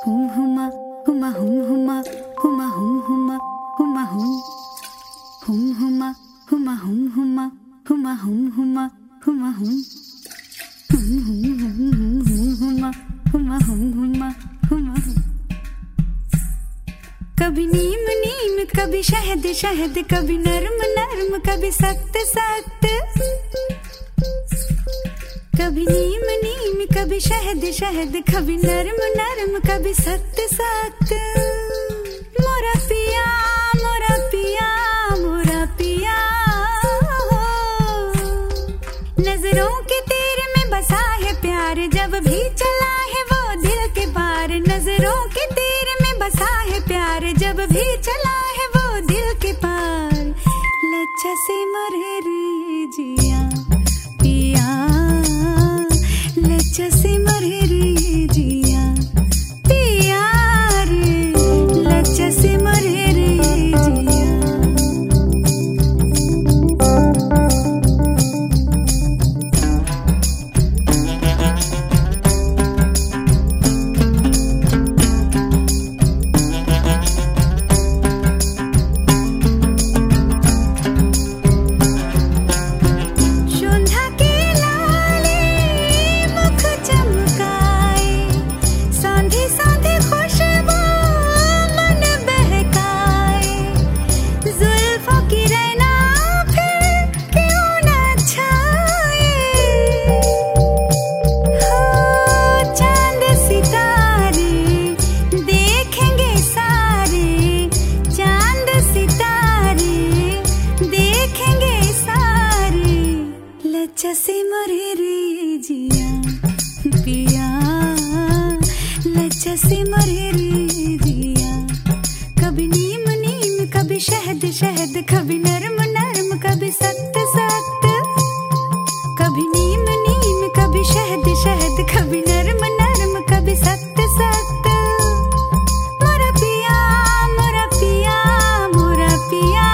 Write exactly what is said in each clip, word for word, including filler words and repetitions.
Hum huma, huma hum huma, huma hum huma, huma hum. Hum huma, huma hum huma, huma hum huma, huma hum. Hum hum hum hum hum huma, huma hum huma, huma hum. कभी नीम नीम कभी शहद शहद कभी नरम नरम कभी सख्त सख्त. कभी नीम नीम कभी शहद शहद कभी नरम नरम कभी सख्त सख्त. मोरा पिया मोरा पिया मोरा पिया हो. नजरों के तीर में बसा है प्यार जब भी चला है वो दिल के पार. नजरों के तीर में बसा है प्यार जब भी चला है वो दिल के पार. लच्छा से मरे रे जिया पिया, लच्छा से मरे रे जिया पिया रे, लच्छा से मरे रे जिया. लच्छा से मरे रे जिया पिया, लच्छा से मरे रे जिया. कभी नीम नीम कभी शहद शहद कभी नरम नरम कभी सख्त सख्त. कभी नीम नीम कभी शहद शहद कभी नरम नरम कभी सख्त सख्त. मोरा पिया मोरा पिया मोरा पिया.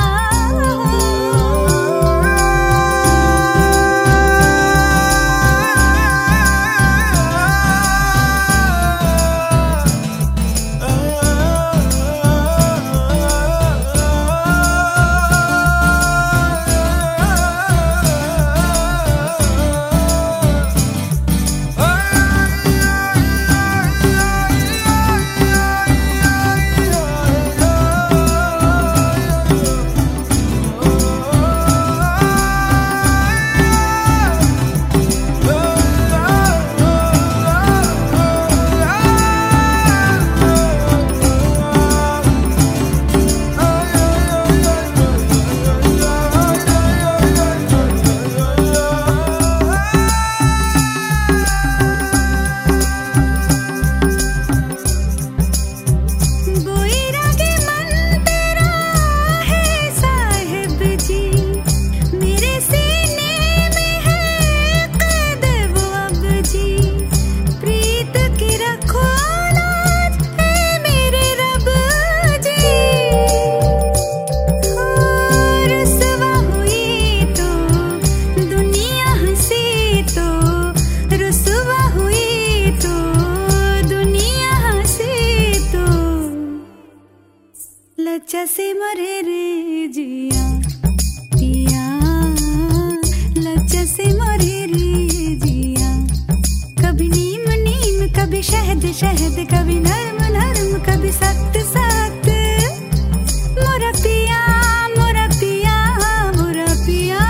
लच्छा से मरे रे जिया पिया, लच्छा से मरे रे जिया. कभी नीम नीम कभी शहद शहद कभी नरम नरम कभी सख्त सख्त. मोरा पिया मोरा पिया मोरा पिया.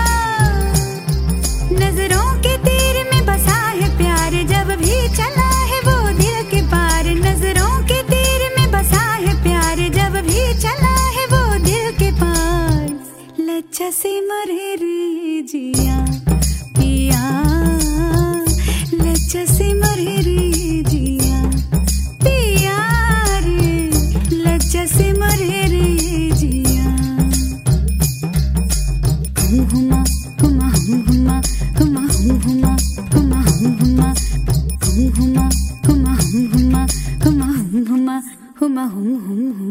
नजरों के तीर में बसा है प्यार जब भी चला है वो दिल के पार. नजरों के तीर में बसा है प्यार जब भी चला है वो दिल के पार. लच्छा से मरे रे जिया पिया, लच्छा से मरे रे जिया पिया रे, लच्छा से मरे रे जिया. हुम हुमा हुमा हुम हुमा हुमा हुम हुमा हुमा हुम हुमा हुम हुमा हुमा हुम हुमा हुमा हुम हुमा हुमा हुम हुम हुम.